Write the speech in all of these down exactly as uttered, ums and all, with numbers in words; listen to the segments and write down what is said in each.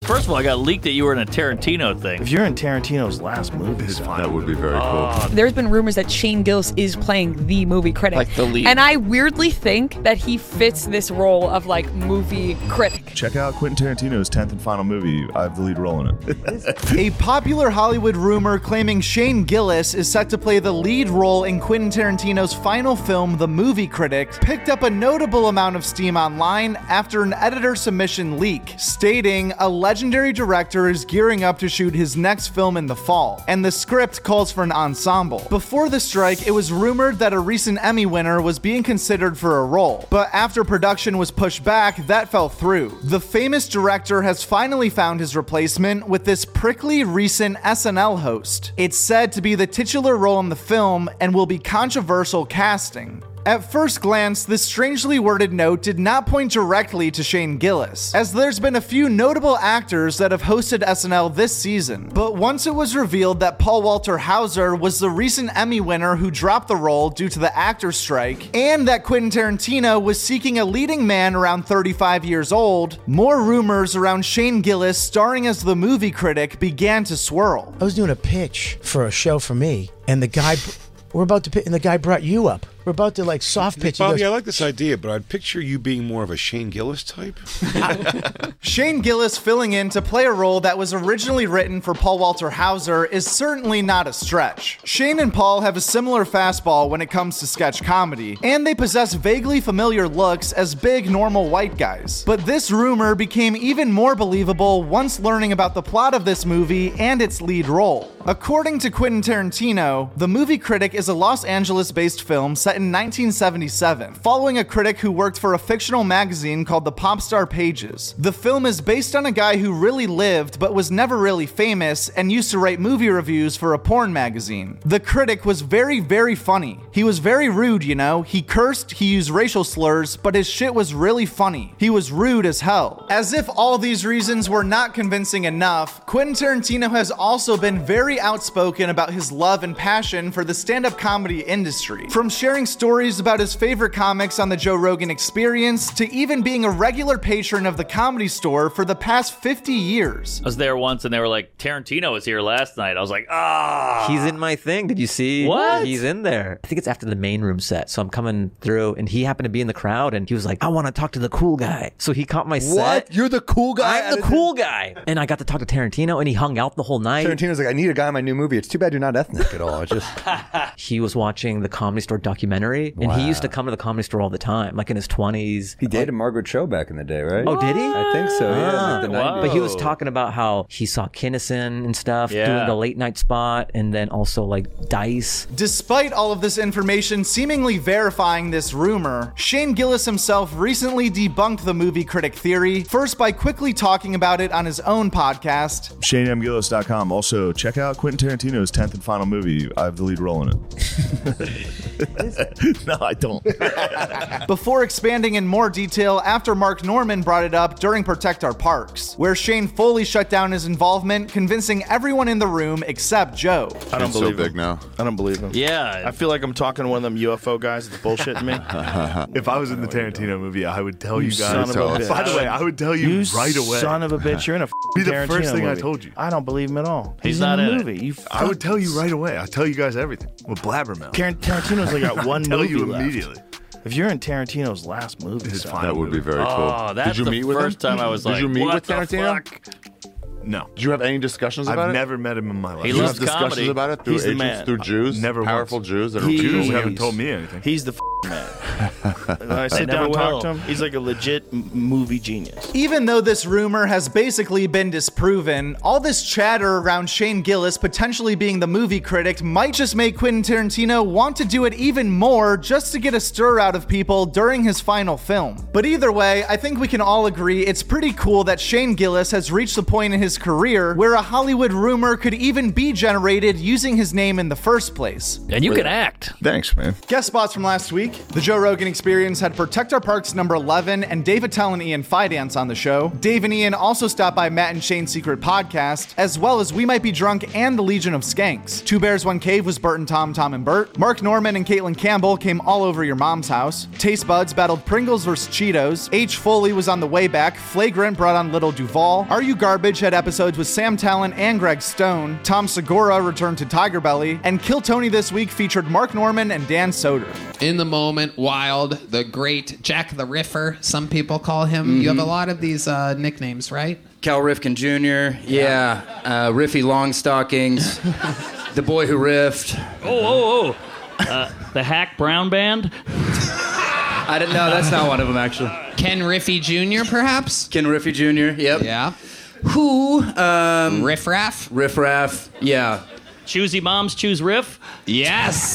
First of all, I got leaked that you were in a Tarantino thing. If you're in Tarantino's last movie, it's fine. That would be very Oh. cool. There's been rumors that Shane Gillis is playing the movie critic. Like the lead. And I weirdly think that he fits this role of like movie critic. Check out Quentin Tarantino's tenth and final movie. I have the lead role in it. A popular Hollywood rumor claiming Shane Gillis is set to play the lead role in Quentin Tarantino's final film, The Movie Critic, picked up a notable amount of steam online after an editor submission leak, stating a legendary director is gearing up to shoot his next film in the fall, and the script calls for an ensemble. Before the strike, it was rumored that a recent Emmy winner was being considered for a role, but after production was pushed back, that fell through. The famous director has finally found his replacement with this prickly recent S N L host. It's said to be the titular role in the film and will be controversial casting. At first glance, this strangely worded note did not point directly to Shane Gillis, as there's been a few notable actors that have hosted S N L this season. But once it was revealed that Paul Walter Hauser was the recent Emmy winner who dropped the role due to the actors' strike, and that Quentin Tarantino was seeking a leading man around thirty-five years old, more rumors around Shane Gillis starring as the movie critic began to swirl. I was doing a pitch for a show for me, and the guy, we're about to pitch, and the guy brought you up. We're about to like soft pitch. He Bobby, goes, I like this idea, but I'd picture you being more of a Shane Gillis type. Shane Gillis filling in to play a role that was originally written for Paul Walter Hauser is certainly not a stretch. Shane and Paul have a similar fastball when it comes to sketch comedy, and they possess vaguely familiar looks as big, normal white guys. But this rumor became even more believable once learning about the plot of this movie and its lead role. According to Quentin Tarantino, The Movie Critic is a Los Angeles-based film set in nineteen seventy-seven, following a critic who worked for a fictional magazine called the Popstar Pages. The film is based on a guy who really lived but was never really famous and used to write movie reviews for a porn magazine. The critic was very, very funny. He was very rude, you know. He cursed, he used racial slurs, but his shit was really funny. He was rude as hell. As if all these reasons were not convincing enough, Quentin Tarantino has also been very outspoken about his love and passion for the stand-up comedy industry. From sharing stories about his favorite comics on the Joe Rogan Experience to even being a regular patron of the Comedy Store for the past fifty years. I was there once and they were like, Tarantino was here last night. I was like, ah. He's in my thing. Did you see? What? He's in there. I think it's after the main room set. So I'm coming through and he happened to be in the crowd and he was like, I want to talk to the cool guy. So he caught my set. What? You're the cool guy? I'm the cool guy. And I got to talk to Tarantino and he hung out the whole night. Tarantino's like, I need a guy in my new movie. It's too bad you're not ethnic at all. It's just He was watching the Comedy Store documentary and Wow. he used to come to the Comedy Store all the time, like in his twenties. He dated Margaret Cho back in the day, right? Oh, did he? I think so, yeah. Ah, like the wow. nineties. But he was talking about how he saw Kinnison and stuff Yeah. doing the late night spot and then also like Dice. Despite all of this information seemingly verifying this rumor, Shane Gillis himself recently debunked the movie critic theory, first by quickly talking about it on his own podcast. Shane M Gillis dot com. Also, check out Quentin Tarantino's tenth and final movie. I have the lead role in it. No, I don't. Before expanding in more detail after Mark Norman brought it up during Protect Our Parks, where Shane fully shut down his involvement, convincing everyone in the room except Joe. I don't He's so believe big him. now. I don't believe him. Yeah. I feel like I'm talking to one of them U F O guys that's bullshitting me. If I was in the Tarantino movie, I would tell you, You guys. son of a Tell us. bitch. By the way, I would tell you, You right away. son of a bitch. You're in a Be the Tarantino first thing I movie. told you. I don't believe him at all. He's He's, not in the in it. movie. You I would tell you right away. I'll tell you guys everything with blabbermouth. Tar- Tarantino's like got one I'll tell movie you left. immediately. If you're in Tarantino's last movie, His son, final That would be movie. very cool. Oh, that's Did you the meet with first him? time I was Did like, you meet what with the Tarantino? fuck? No. Did you have any discussions about I've it? never met him in my life. He Did you loves have discussions comedy. about it through He's the agents, man. through Jews, Never powerful once. Jews that are He- Jews cool. haven't told me anything. He's the f- man. I sit never down and talk will. to him. He's like a legit m- movie genius. Even though this rumor has basically been disproven, all this chatter around Shane Gillis potentially being the movie critic might just make Quentin Tarantino want to do it even more just to get a stir out of people during his final film. But either way, I think we can all agree it's pretty cool that Shane Gillis has reached the point in his career where a Hollywood rumor could even be generated using his name in the first place. And you can act. Thanks, man. Guest spots from last week: The Joe Rogan Experience had Protect Our Parks number eleven and Dave Attell and Ian Fidance on the show. Dave and Ian also stopped by Matt and Shane's Secret Podcast, as well as We Might Be Drunk and the Legion of Skanks. Two Bears, One Cave was Bert and Tom, Tom and Bert. Mark Norman and Caitlin Campbell came all over your mom's house. Taste Buds battled Pringles versus Cheetos. H. Foley was on the way back. Flagrant brought on Little Duval. Are You Garbage had episodes with Sam Talent and Greg Stone. Tom Segura returned to Tiger Belly. And Kill Tony this week featured Mark Norman and Dan Soder. In the Moment, Wild, the great Jack the Riffer, some people call him. Mm-hmm. You have a lot of these uh, nicknames, right? Cal Rifkin Junior Yeah. Uh, Riffy Longstockings. The Boy Who Riffed. Oh, oh, oh. Uh, the Hack Brown Band? I didn't know. That's not one of them, actually. Ken Riffy Junior, perhaps? Ken Riffy Junior, yep. Yeah. Who? Um, Riff Raff? Riff Raff, yeah. Choosy Moms Choose Riff? Yes.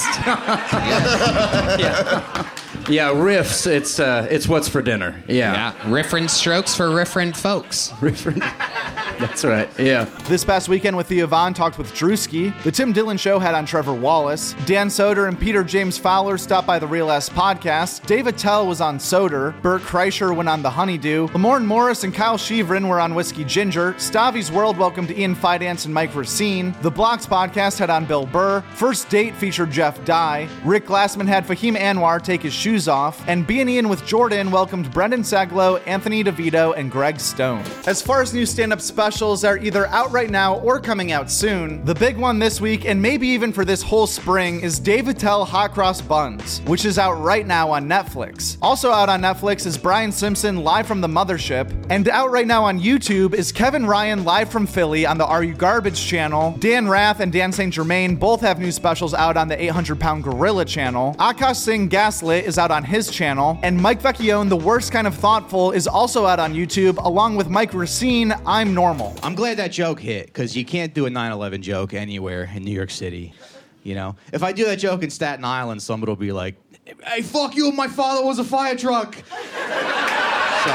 yeah. Yeah, riffs, it's uh, it's what's for dinner. Yeah. Yeah. Riffrent strokes for riffrent folks. Riffrent. That's right, yeah. This past weekend with the Yvonne talked with Drewski. The Tim Dillon Show had on Trevor Wallace. Dan Soder and Peter James Fowler stopped by the Real S podcast. Dave Attell was on Soder. Bert Kreischer went on The Honeydew. Lamorne Morris and Kyle Shivrin were on Whiskey Ginger. Stavi's World welcomed Ian Fidance and Mike Racine. The Blocks podcast had on Bill Burr. First Date featured Jeff Dye. Rick Glassman had Fahim Anwar take his shoes off. And Be an Ian with Jordan welcomed Brendan Saglow, Anthony DeVito, and Greg Stone. As far as new stand-up specials are either out right now or coming out soon, the big one this week, and maybe even for this whole spring, is Dave Attell Hot Cross Buns, which is out right now on Netflix. Also out on Netflix is Brian Simpson live from the Mothership, and out right now on YouTube is Kevin Ryan live from Philly on the Are You Garbage channel. Dan Rath and Dan Saint Germain both have new specials out on the eight hundred pound Gorilla channel. Akash Singh Gaslit is out on his channel, and Mike Vecchione, The Worst Kind of Thoughtful, is also out on YouTube, along with Mike Racine, I'm Normal. I'm glad that joke hit, because you can't do a nine eleven joke anywhere in New York City. You know, if I do that joke in Staten Island, somebody will be like, "Hey, fuck you! My father was a fire truck." so,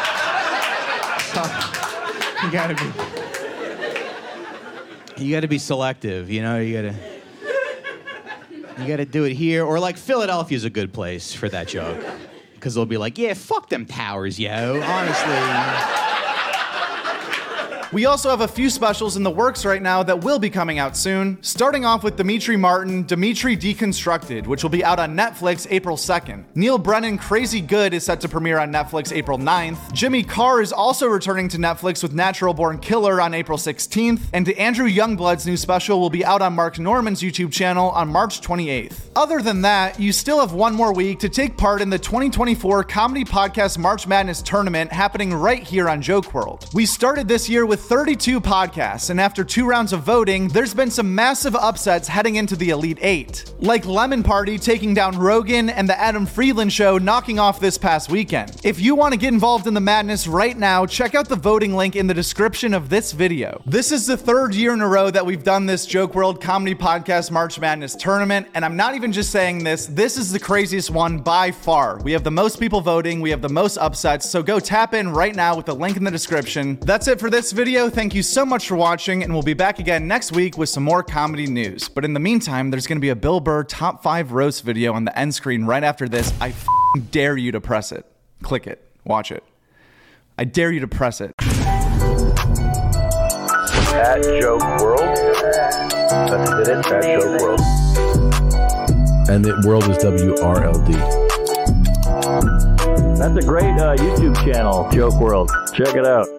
so, you gotta be, you gotta be selective. You know, you gotta, you gotta do it here, or like Philadelphia's a good place for that joke, because they'll be like, "Yeah, fuck them towers, yo." Honestly. We also have a few specials in the works right now that will be coming out soon, starting off with Dimitri Martin, Dimitri Deconstructed, which will be out on Netflix April second. Neil Brennan, Crazy Good is set to premiere on Netflix April ninth. Jimmy Carr is also returning to Netflix with Natural Born Killer on April sixteenth, and Andrew Youngblood's new special will be out on Mark Norman's YouTube channel on March twenty-eighth. Other than that, you still have one more week to take part in the twenty twenty-four Comedy Podcast March Madness Tournament happening right here on Joke World. We started this year with thirty-two podcasts, and after two rounds of voting, there's been some massive upsets heading into the Elite Eight, like Lemon Party taking down Rogan and the Adam Friedland Show knocking off this past weekend. If you want to get involved in the madness right now, check out the voting link in the description of this video. This is the third year in a row that we've done this Joke World Comedy Podcast March Madness Tournament, and I'm not even just saying this, this is the craziest one by far. We have the most people voting, we have the most upsets, so go tap in right now with the link in the description. That's it for this video. Thank you so much for watching, and we'll be back again next week with some more comedy news. But in the meantime, there's going to be a Bill Burr top five roast video on the end screen right after this. I f***ing dare you to press it. Click it. Watch it. I dare you to press it. At Joke World. That's it. At Joke World. And the world is W R L D. That's a great uh, YouTube channel, Joke World. Check it out.